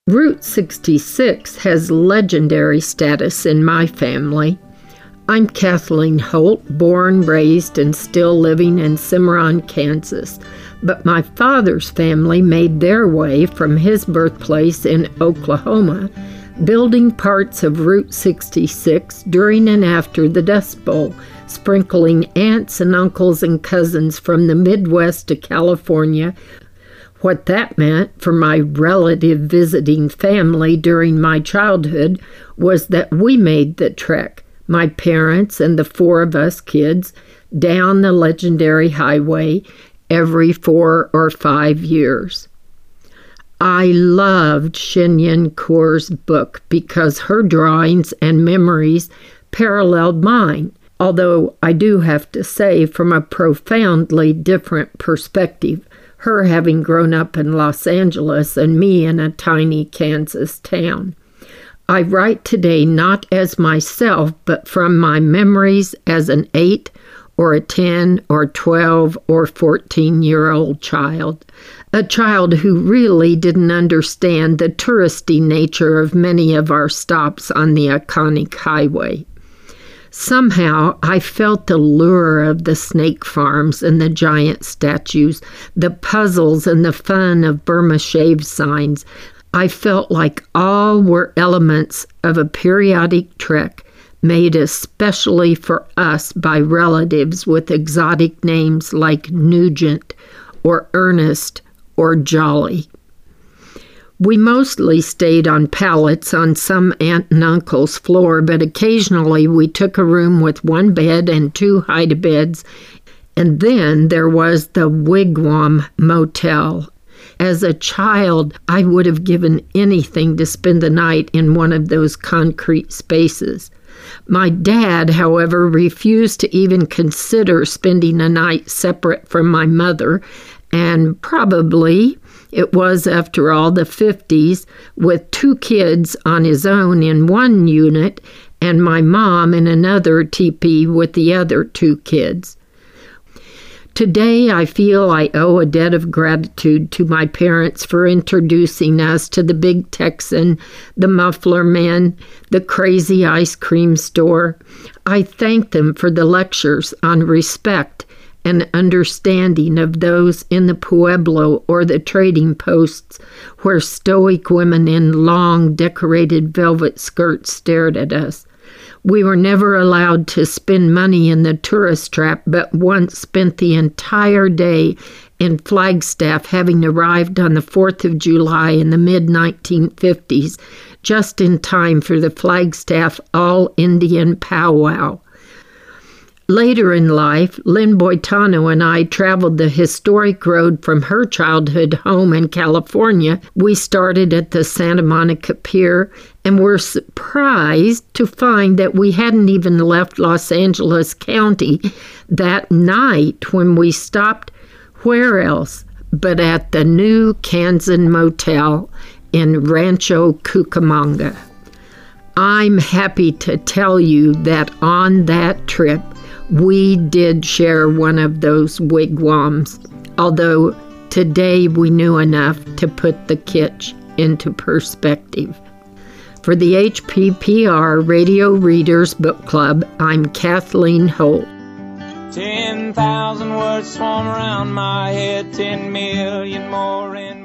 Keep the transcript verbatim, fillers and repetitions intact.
Route sixty-six has legendary status in my family. I'm Kathleen Holt, born, raised, and still living in Cimarron, Kansas. But my father's family made their way from his birthplace in Oklahoma, building parts of Route sixty-six during and after the Dust Bowl, sprinkling aunts and uncles and cousins from the Midwest to California. What that meant for my relative visiting family during my childhood was that we made the trek, my parents and the four of us kids, down the legendary highway every four or five years. I loved Shin-Yin Kaur's book because her drawings and memories paralleled mine, although I do have to say from a profoundly different perspective, her having grown up in Los Angeles and me in a tiny Kansas town. I write today not as myself, but from my memories as an eight or a ten or twelve or fourteen-year-old child, a child who really didn't understand the touristy nature of many of our stops on the iconic highway. Somehow, I felt the lure of the snake farms and the giant statues, the puzzles and the fun of Burma Shave signs. I felt like all were elements of a periodic trek made especially for us by relatives with exotic names like Nugent or Ernest or Jolly. We mostly stayed on pallets on some aunt and uncle's floor, but occasionally we took a room with one bed and two hide-a-beds, and then there was the Wigwam Motel. As a child, I would have given anything to spend the night in one of those concrete spaces. My dad, however, refused to even consider spending a night separate from my mother, and probably it was, after all, the fifties, with two kids on his own in one unit and my mom in another teepee with the other two kids. Today, I feel I owe a debt of gratitude to my parents for introducing us to the Big Texan, the Muffler Men, the Crazy Ice Cream Store. I thank them for the lectures on respect and understanding of those in the Pueblo or the trading posts where stoic women in long, decorated velvet skirts stared at us. We were never allowed to spend money in the tourist trap, but once spent the entire day in Flagstaff, having arrived on the fourth of July in the mid nineteen fifties, just in time for the Flagstaff All-Indian Powwow. Later in life, Lynn Boitano and I traveled the historic road from her childhood home in California. We started at the Santa Monica Pier and were surprised to find that we hadn't even left Los Angeles County that night when we stopped where else but at the new Kansan Motel in Rancho Cucamonga. I'm happy to tell you that on that trip, we did share one of those wigwams, although today we knew enough to put the kitsch into perspective. For the H P P R Radio Readers Book Club, I'm Kathleen Holt. Ten thousand words swarm around my head, ten million more in